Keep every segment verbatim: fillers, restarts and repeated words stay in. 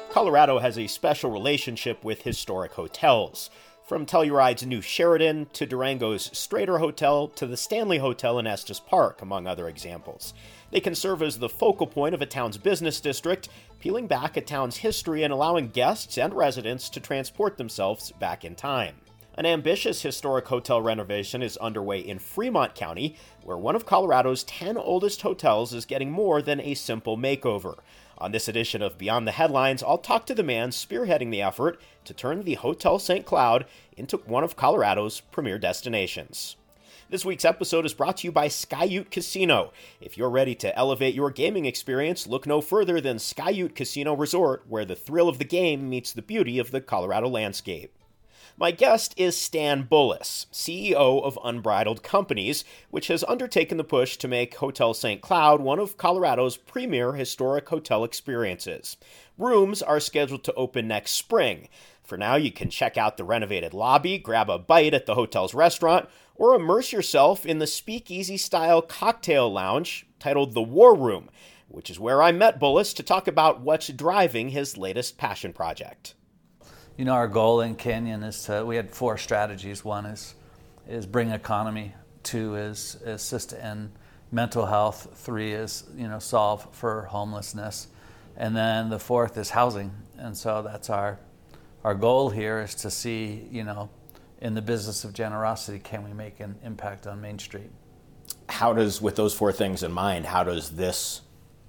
Colorado has a special relationship with historic hotels. From Telluride's new Sheraton, to Durango's Strater Hotel, to the Stanley Hotel in Estes Park, among other examples. They can serve as the focal point of a town's business district, peeling back a town's history and allowing guests and residents to transport themselves back in time. An ambitious historic hotel renovation is underway in Fremont County, where one of Colorado's ten oldest hotels is getting more than a simple makeover. On this edition of Beyond the Headlines, I'll talk to the man spearheading the effort to turn the Hotel Saint Cloud into one of Colorado's premier destinations. This week's episode is brought to you by Sky-Ute Casino. If you're ready to elevate your gaming experience, look no further than Sky-Ute Casino Resort, where the thrill of the game meets the beauty of the Colorado landscape. My guest is Stan Bullis, C E O of Unbridled Companies, which has undertaken the push to make Hotel Saint Cloud one of Colorado's premier historic hotel experiences. Rooms are scheduled to open next spring. For now, you can check out the renovated lobby, grab a bite at the hotel's restaurant, or immerse yourself in the speakeasy-style cocktail lounge titled The War Room, which is where I met Bullis to talk about what's driving his latest passion project. You know, our goal in Canyon is to, we had four strategies. One is is bring economy. Two is assist in mental health. Three is, you know, solve for homelessness. And then the fourth is housing. And so that's our our goal here is to see, you know, in the business of generosity, can we make an impact on Main Street? How does, with those four things in mind, how does this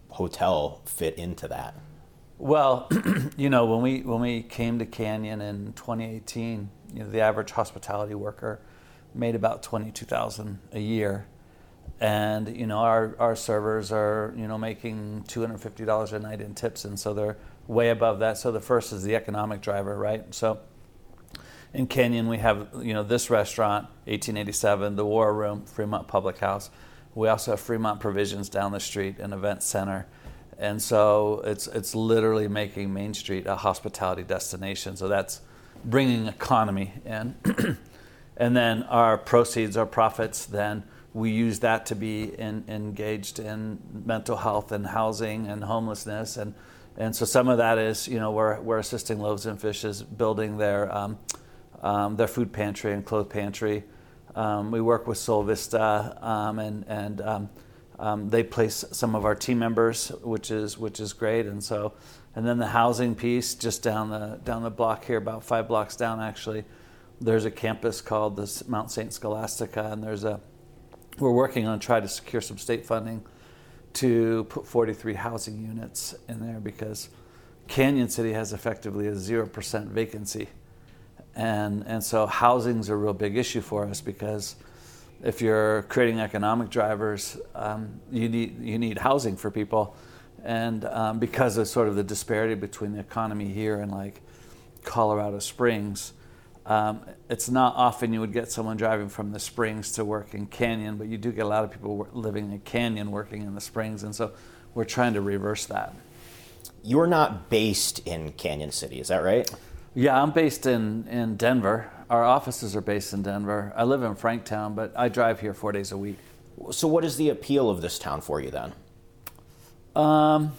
hotel fit into that? Well, you know, when we when we came to Canyon in twenty eighteen, you know, the average hospitality worker made about twenty-two thousand dollars a year, and you know, our our servers are, you know, making two hundred fifty dollars a night in tips, and so they're way above that. So the first is the economic driver, right? So in Canyon we have, you know, this restaurant, eighteen eighty-seven, the War Room, Fremont Public House. We also have Fremont Provisions down the street, an event center. And so it's it's literally making Main Street a hospitality destination. So that's bringing economy in. And then our proceeds, our profits, then we use that to be in, engaged in mental health and housing and homelessness. And and so some of that is, you know, we're we're assisting Loaves and Fishes building their um, um, their food pantry and clothes pantry. Um, we work with Sol Vista um, and and um, Um, they place some of our team members, which is which is great, and so, and then the housing piece just down the down the block here, about five blocks down actually, there's a campus called the Mount Saint Scholastica, and there's a we're working on trying to secure some state funding to put forty-three housing units in there because Canyon City has effectively a zero percent vacancy, and and so housing's a real big issue for us because if you're creating economic drivers, um, you need you need housing for people, and um, because of sort of the disparity between the economy here and like Colorado Springs, um, it's not often you would get someone driving from the Springs to work in Canyon, but you do get a lot of people living in Canyon working in the Springs, and so we're trying to reverse that. You're not based in Canyon City, is that right? Yeah, I'm based in, in Denver. Our offices are based in Denver. I live in Franktown, but I drive here four days a week. So what is the appeal of this town for you then? Um,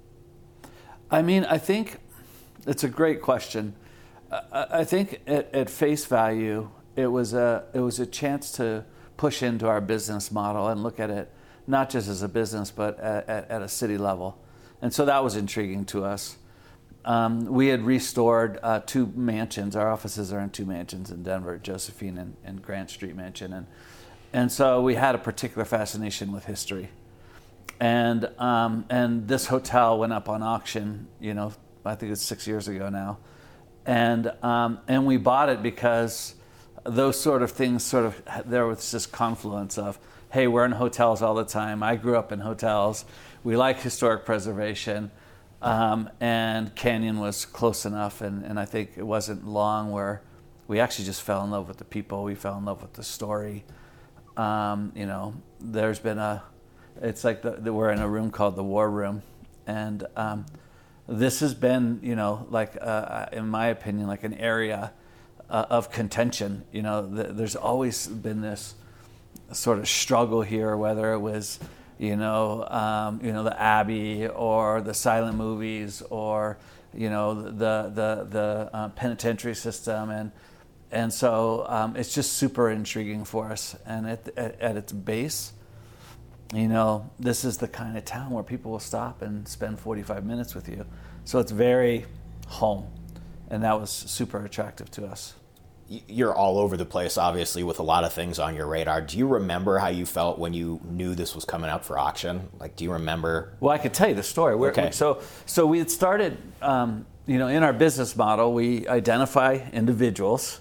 I mean, I think it's a great question. I, I think at, at face value, it was a it was a chance to push into our business model and look at it not just as a business, but at, at, at a city level. And so that was intriguing to us. Um, we had restored uh, two mansions. Our offices are in two mansions in Denver, Josephine and, and Grant Street Mansion. And and so we had a particular fascination with history. And um, and this hotel went up on auction, you know, I think it's six years ago now. And um, and we bought it because those sort of things sort of, there was this confluence of, hey, we're in hotels all the time. I grew up in hotels. We like historic preservation. Um, and Canyon was close enough, and, and I think it wasn't long where we actually just fell in love with the people. We fell in love with the story. Um, you know, there's been a, it's like the, the, we're in a room called the War Room, and um, this has been, you know, like uh, in my opinion, like an area uh, of contention. You know, th- there's always been this sort of struggle here, whether it was you know, um, you know, the Abbey or the silent movies or, you know, the the the uh, penitentiary system, and and so um, it's just super intriguing for us. And at, at at its base, you know, this is the kind of town where people will stop and spend forty-five minutes with you. So it's very home, and that was super attractive to us. You're all over the place, obviously, with a lot of things on your radar. Do you remember how you felt when you knew this was coming up for auction? Like, do you remember? Well, I could tell you the story. We're, okay. So, so we had started, um, you know, in our business model, we identify individuals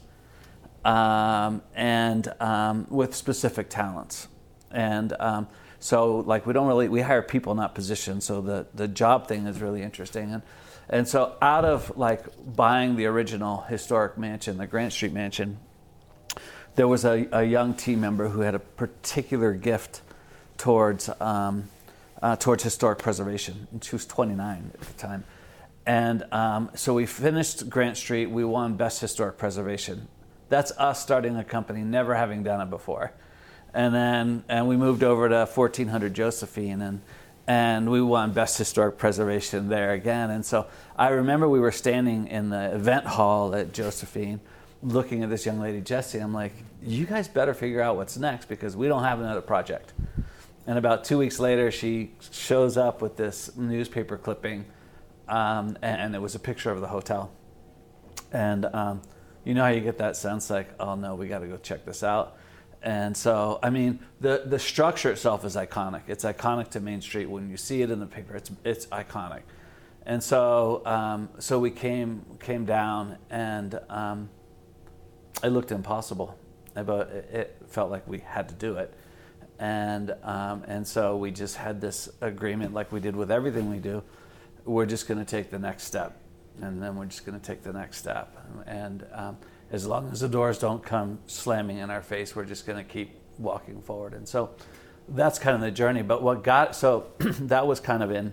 um, and um, with specific talents. And um, so, like, we don't really, we hire people, not positions. So the, the job thing is really interesting. And And so out of like buying the original historic mansion, the Grant Street mansion, there was a, a young team member who had a particular gift towards um, uh, towards historic preservation. And she was twenty-nine at the time. And um, so we finished Grant Street. We won Best Historic Preservation. That's us starting a company, never having done it before. And then and we moved over to fourteen hundred Josephine, and And we won Best Historic Preservation there again. And so I remember we were standing in the event hall at Josephine looking at this young lady, Jessie. I'm like, you guys better figure out what's next because we don't have another project. And about two weeks later, she shows up with this newspaper clipping, um, and it was a picture of the hotel. And um, you know how you get that sense like, oh no, we got to go check this out. And so, I mean, the, the structure itself is iconic. It's iconic to Main Street. When you see it in the paper, it's it's iconic. And so, um, so we came came down, and um, it looked impossible, but it, it felt like we had to do it. And um, and so we just had this agreement, like we did with everything we do. We're just going to take the next step, and then we're just going to take the next step, and. Um, As long as the doors don't come slamming in our face, we're just going to keep walking forward. And so that's kind of the journey. But what got, so that was kind of in,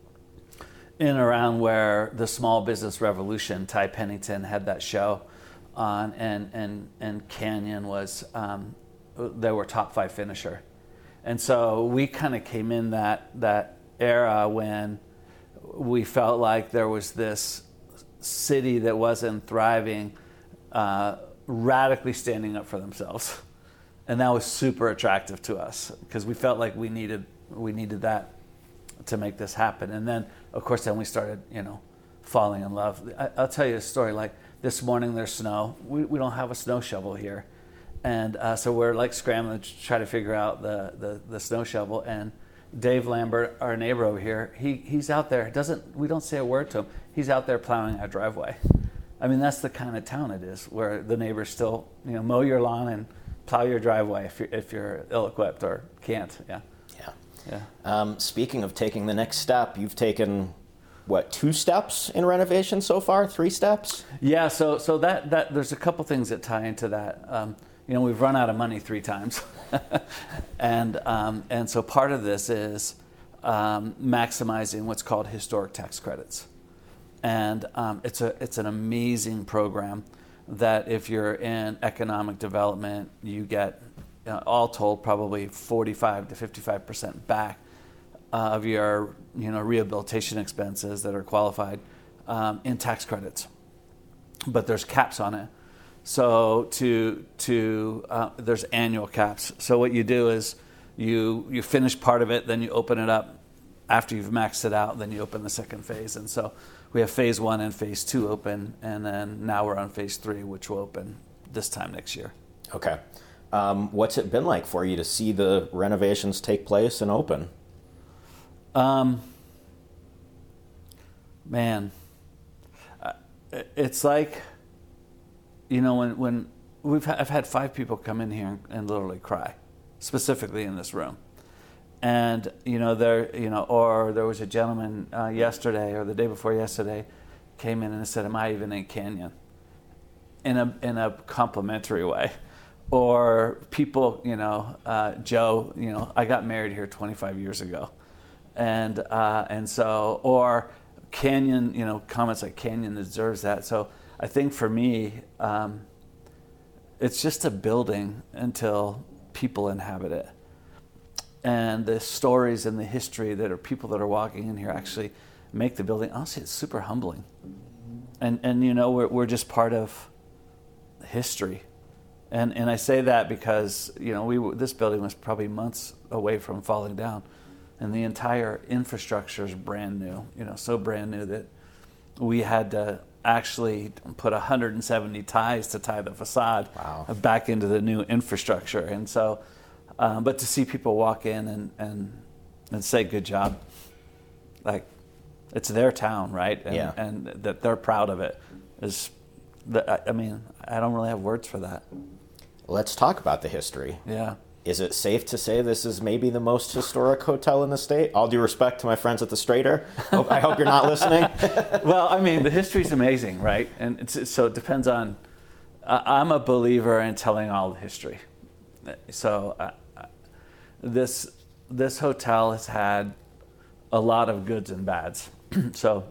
in around where the small business revolution, Ty Pennington had that show on, and, and, and Canyon was, um, they were top five finisher. And so we kind of came in that, that era when we felt like there was this city that wasn't thriving, Uh, radically standing up for themselves, and that was super attractive to us because we felt like we needed we needed that to make this happen. And then, of course, then we started, you know, falling in love. I, I'll tell you a story. Like this morning, there's snow. We we don't have a snow shovel here, and uh, so we're like scrambling to try to figure out the, the the snow shovel. And Dave Lambert, our neighbor over here, he he's out there. Doesn't we don't say a word to him. He's out there plowing our driveway. I mean, that's the kind of town it is, where the neighbors still, you know, mow your lawn and plow your driveway if you're, if you're ill-equipped or can't. Yeah. Yeah. Yeah. Um, speaking of taking the next step, you've taken, what, two steps in renovation so far? Three steps? Yeah. So so that, that there's a couple things that tie into that. Um, you know, we've run out of money three times, and um, and so part of this is um, maximizing what's called historic tax credits. And um, it's a it's an amazing program that if you're in economic development, you get, you know, all told, probably forty-five to fifty-five percent back uh, of your, you know, rehabilitation expenses that are qualified um, in tax credits. But there's caps on it. So to to uh, there's annual caps. So what you do is you you finish part of it, then you open it up. After you've maxed it out, then you open the second phase. And so we have phase one and phase two open, and then now we're on phase three, which will open this time next year. Okay. Um, what's it been like for you to see the renovations take place and open? Um, man, uh, it's like, you know, when, when we've ha- I've had five people come in here and literally cry, specifically in this room. And, you know, there, you know, or there was a gentleman uh, yesterday or the day before yesterday came in and said, am I even in Canyon? In a, in a complimentary way. Or people, you know, uh, Joe, you know, I got married here twenty-five years ago. And, uh, and so, or Canyon, you know, comments like Canyon deserves that. So I think for me, um, it's just a building until people inhabit it. and the stories and the history that are people that are walking in here actually make the building. Honestly, it's super humbling, and and you know we're we're just part of history, and and I say that because you know we this building was probably months away from falling down, and the entire infrastructure is brand new. You know, so brand new that we had to actually put one hundred seventy ties to tie the facade wow. back into the new infrastructure, and so. Um, but to see people walk in and, and and say good job, like it's their town, right? And, yeah. and that they're proud of it is, the, I mean, I don't really have words for that. Let's talk about the history. Yeah. Is it safe to say this is maybe the most historic hotel in the state? All due respect to my friends at the Strater. Hope, I hope you're not listening. Well, I mean, the history's amazing, right? And it's, so it depends on, uh, I'm a believer in telling all the history. So uh, this this hotel has had a lot of goods and bads. So,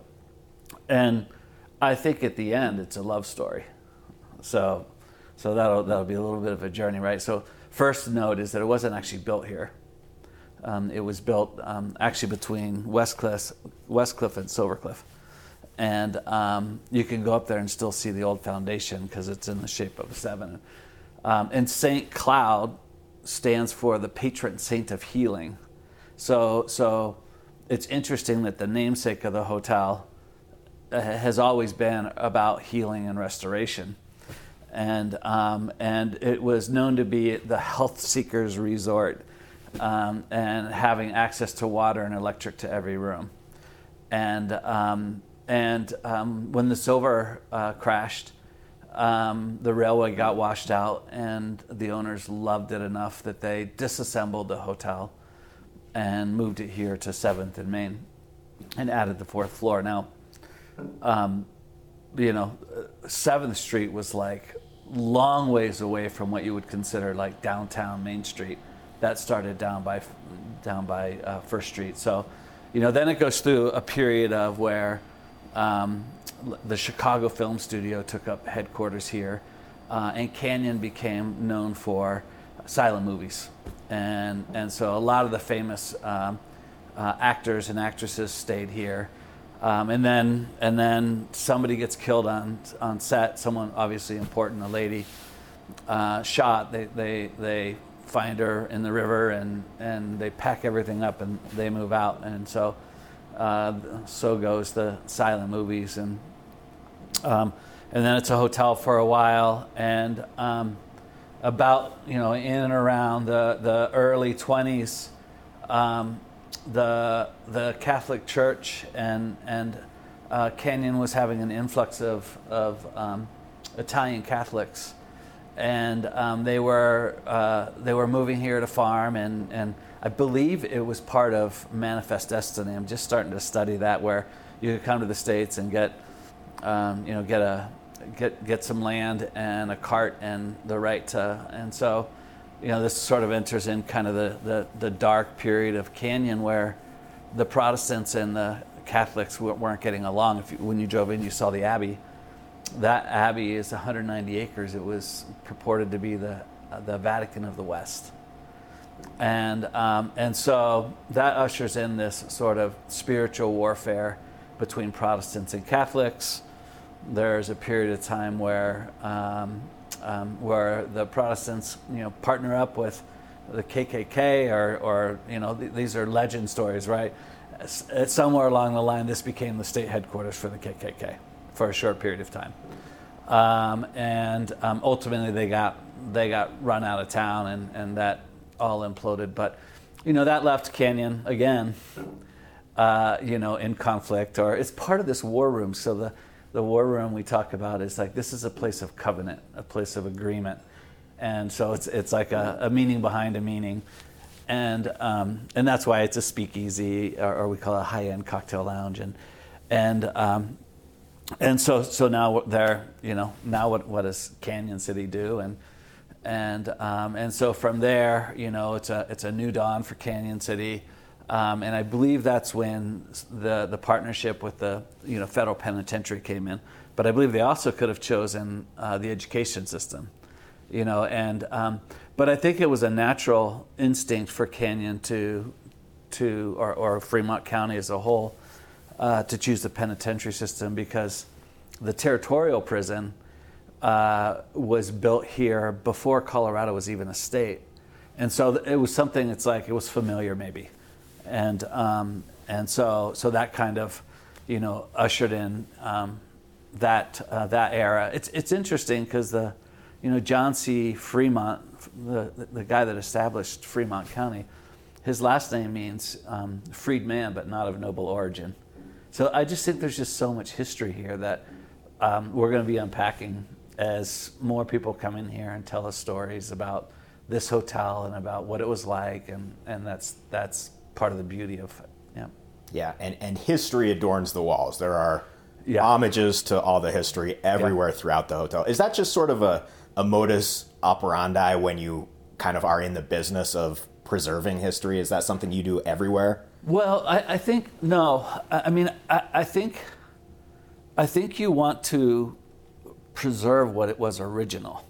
and I think at the end it's a love story. So, so that'll that'll be a little bit of a journey, right? So, first note is that it wasn't actually built here. Um, it was built um, actually between Westcliff, Westcliff and Silvercliff, and um, you can go up there and still see the old foundation because it's in the shape of a seven. Um, and Saint Cloud stands for the patron saint of healing. So, so it's interesting that the namesake of the hotel uh, has always been about healing and restoration, and um, and it was known to be the health seekers resort, um, and having access to water and electric to every room, and um, and um, when the Silver uh, crashed. Um, the railway got washed out, and the owners loved it enough that they disassembled the hotel and moved it here to seventh and Main and added the fourth floor. Now, um, you know, seventh Street was like long ways away from what you would consider like downtown Main Street. That started down by down by uh, First Street. So, you know, then it goes through a period of where um, the Chicago Film Studio took up headquarters here, uh, and Canyon became known for silent movies, and and so a lot of the famous um, uh, actors and actresses stayed here, um, and then and then somebody gets killed on on set. Someone obviously important, a lady, uh, shot. They they they find her in the river, and and they pack everything up and they move out, and so. Uh, so goes the silent movies, and um, and then it's a hotel for a while, and um, about you know in and around the, the early twenties, um, the the Catholic Church and and uh, Canyon was having an influx of of um, Italian Catholics, and um, they were uh, they were moving here to farm, and and. I believe it was part of Manifest Destiny. I'm just starting to study that, where you could come to the States and get, um, you know, get a get get some land and a cart and the right to. And so, you know, this sort of enters in kind of the the, the dark period of Canyon, where the Protestants and the Catholics weren't getting along. If you, when you drove in, you saw the Abbey. That Abbey is one hundred ninety acres. It was purported to be the uh, the Vatican of the West. And um, and so that ushers in this sort of spiritual warfare between Protestants and Catholics. There's a period of time where um, um, where the Protestants, you know, partner up with the K K K, or or you know th- these are legend stories, right? S- somewhere along the line, this became the state headquarters for the K K K for a short period of time, um, and um, ultimately they got they got run out of town, and and that. all imploded, but you know that left Canyon again, uh, you know, in conflict, or it's part of this war room. So the the war room we talk about is like this is a place of covenant, a place of agreement, and so it's it's like a, a meaning behind a meaning, and um, and that's why it's a speakeasy, or, or we call it a high end cocktail lounge, and and um, and so so now there, you know, now what what does Canyon City do, and And um, and so from there, you know, it's a it's a new dawn for Canyon City, um, and I believe that's when the the partnership with the you know federal penitentiary came in. But I believe they also could have chosen uh, the education system, you know, and um, but I think it was a natural instinct for Canyon to, to or, or Fremont County as a whole, uh, to choose the penitentiary system, because the territorial prison uh, was built here before Colorado was even a state. And so it was something, it's like, it was familiar maybe. And um, and so so that kind of, you know, ushered in um, that uh, that era. It's it's interesting because the, you know, John C. Fremont, the, the guy that established Fremont County, his last name means um, freed man, but not of noble origin. So I just think there's just so much history here that um, we're going to be unpacking as more people come in here and tell us stories about this hotel and about what it was like, and, and that's that's part of the beauty of it. Yeah. Yeah, and, and history adorns the walls. There are yeah. homages to all the history everywhere yeah. throughout the hotel. Is that just sort of a, a modus operandi when you kind of are in the business of preserving history? Is that something you do everywhere? Well, I, I think, no. I, I mean, I, I think I think you want to preserve what it was original.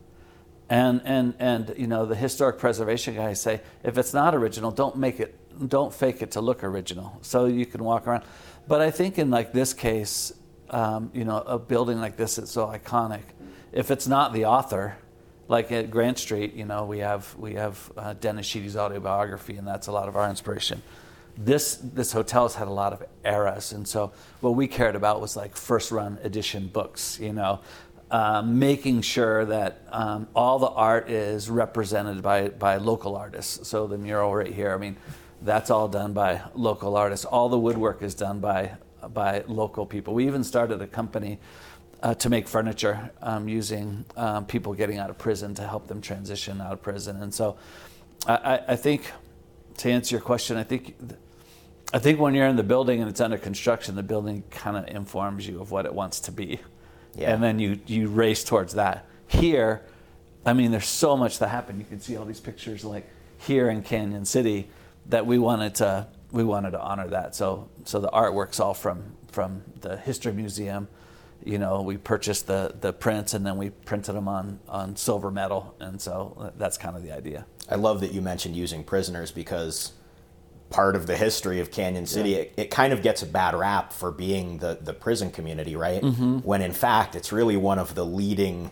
And, and, and you know, the historic preservation guys say, if it's not original, don't make it, don't fake it to look original, so you can walk around. But I think in like this case, um, you know, a building like this is so iconic. If it's not the author, like at Grant Street, you know, we have we have uh, Dennis Sheedy's autobiography, and that's a lot of our inspiration. This this hotel has had a lot of eras, and so what we cared about was like first run edition books, you know, um, making sure that um, all the art is represented by by local artists. So the mural right here, I mean, that's all done by local artists. All the woodwork is done by by local people. We even started a company uh, to make furniture um, using um, people getting out of prison to help them transition out of prison. And so I, I think, to answer your question, I think I think when you're in the building and it's under construction, the building kind of informs you of what it wants to be. Yeah. And then you, you race towards that. Here, I mean, there's so much that happened. You can see all these pictures like here in Canyon City that we wanted to we wanted to honor that. So so the artwork's all from from the History Museum. You know, we purchased the, the prints and then we printed them on, on silver metal. And so that's kind of the idea. I love that you mentioned using prisoners, because part of the history of Canyon City, yeah. it, it kind of gets a bad rap for being the, the prison community, right? Mm-hmm. When in fact, it's really one of the leading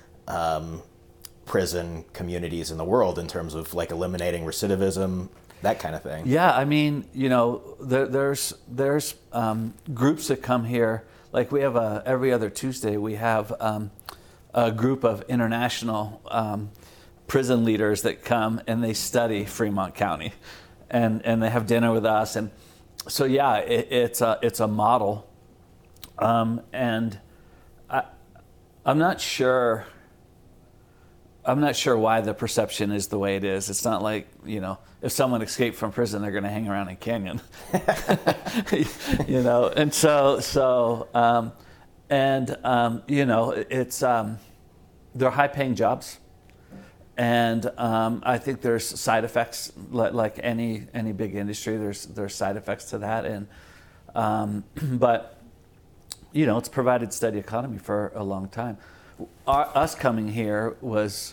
um, prison communities in the world in terms of like eliminating recidivism, that kind of thing. Yeah, I mean, you know, there, there's there's um, groups that come here. Like we have a, every other Tuesday, we have um, a group of international um, prison leaders that come and they study Fremont County, and, and they have dinner with us. And so, yeah, it, it's a it's a model, um, and I I'm not sure. I'm not sure why the perception is the way it is. It's not like, you know, if someone escaped from prison, they're going to hang around in Canyon, you know. And so, so, um, and um, you know, it's um, they're high-paying jobs, and um, I think there's side effects, like, like any any big industry. There's there's side effects to that, and um, but you know, it's provided steady economy for a long time. Our, us coming here was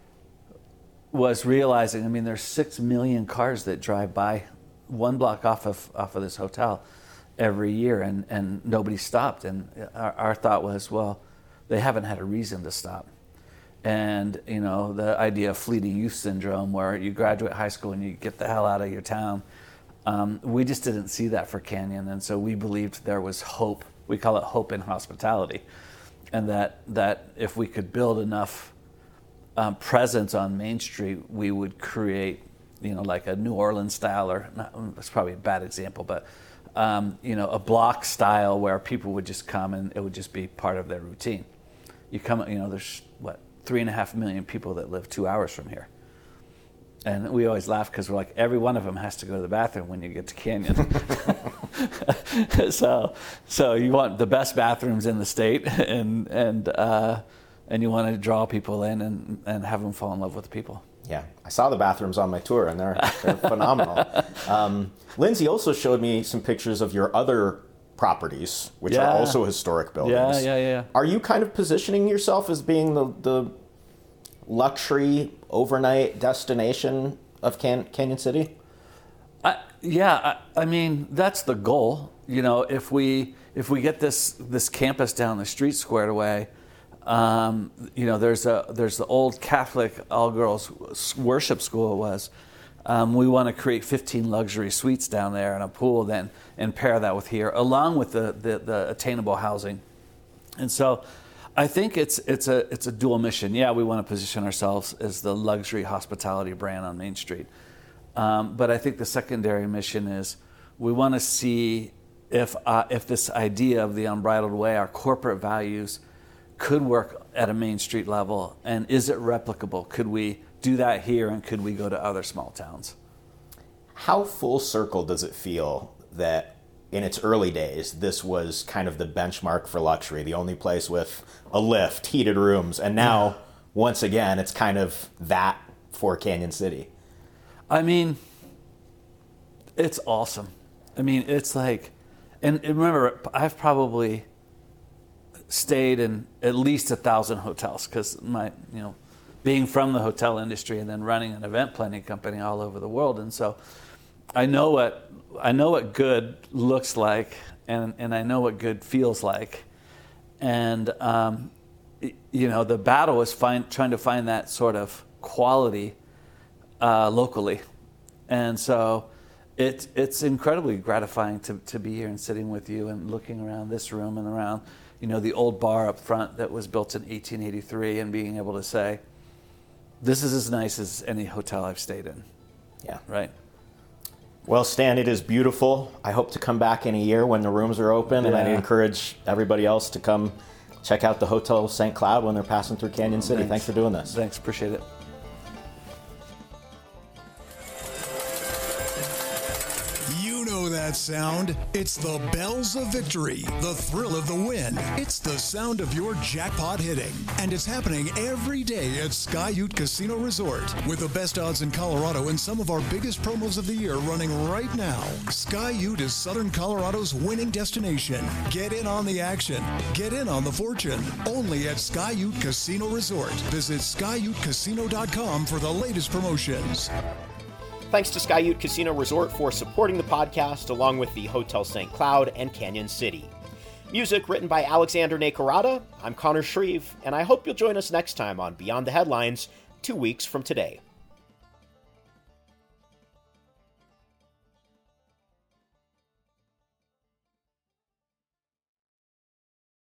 was realizing, I mean, there's six million cars that drive by one block off of off of this hotel every year, and, and nobody stopped. And our, our thought was, well, they haven't had a reason to stop. And, you know, the idea of fleeting youth syndrome, where you graduate high school and you get the hell out of your town, um, we just didn't see that for Canyon. And so we believed there was hope. We call it hope in hospitality. And that, that if we could build enough um, presence on Main Street, we would create, you know, like a New Orleans style, or not, it's probably a bad example, but, um, you know, a block style where people would just come and it would just be part of their routine. You come, you know, there's, what, three and a half million people that live two hours from here. And we always laugh because we're like, every one of them has to go to the bathroom when you get to Canyon. so, so you want the best bathrooms in the state, and and uh, and you want to draw people in and, and have them fall in love with the people. Yeah, I saw the bathrooms on my tour, and they're they're phenomenal. Um, Lindsay also showed me some pictures of your other properties, which yeah. are also historic buildings. Yeah, yeah, yeah. Are you kind of positioning yourself as being the the luxury overnight destination of Can- Canyon City? I, yeah, I, I mean that's the goal. You know, if we if we get this this campus down the street squared away, um, you know, there's a there's the old Catholic all girls worship school it was. Um, we want to create fifteen luxury suites down there and a pool, then and pair that with here, along with the the, the attainable housing. And so, I think it's it's a it's a dual mission. Yeah, we want to position ourselves as the luxury hospitality brand on Main Street. Um, but I think the secondary mission is we want to see if uh, if this idea of the unbridled way, our corporate values, could work at a Main Street level, and is it replicable? Could we do that here, and could we go to other small towns? How full circle does it feel that in its early days, this was kind of the benchmark for luxury, the only place with a lift, heated rooms, and now, yeah. once again, it's kind of that for Canyon City? I mean, it's awesome. I mean, it's like, and, and remember, I've probably stayed in at least a thousand hotels because my, you know, being from the hotel industry and then running an event planning company all over the world, and so I know what I know what good looks like, and and I know what good feels like, and um, you know, the battle is find, trying to find that sort of quality. Uh, locally, and so it, it's incredibly gratifying to, to be here and sitting with you and looking around this room and around, you know, the old bar up front that was built in eighteen eighty-three, and being able to say, this is as nice as any hotel I've stayed in. Yeah. Right. Well, Stan, it is beautiful. I hope to come back in a year when the rooms are open, yeah. and I encourage everybody else to come check out the Hotel Saint Cloud when they're passing through Canyon City. Thanks, Thanks for doing this. Thanks. Appreciate it. That sound. It's the bells of victory, the thrill of the win. It's the sound of your jackpot hitting. And it's happening every day at Sky Ute Casino Resort. With the best odds in Colorado and some of our biggest promos of the year running right now. Sky Ute is Southern Colorado's winning destination. Get in on the action. Get in on the fortune. Only at Sky Ute Casino Resort. Visit sky ute casino dot com for the latest promotions. Thanks to Sky Ute Casino Resort for supporting the podcast, along with the Hotel Saint Cloud and Canyon City. Music written by Alexander Nakarada. I'm Connor Shreve, and I hope you'll join us next time on Beyond the Headlines, two weeks from today.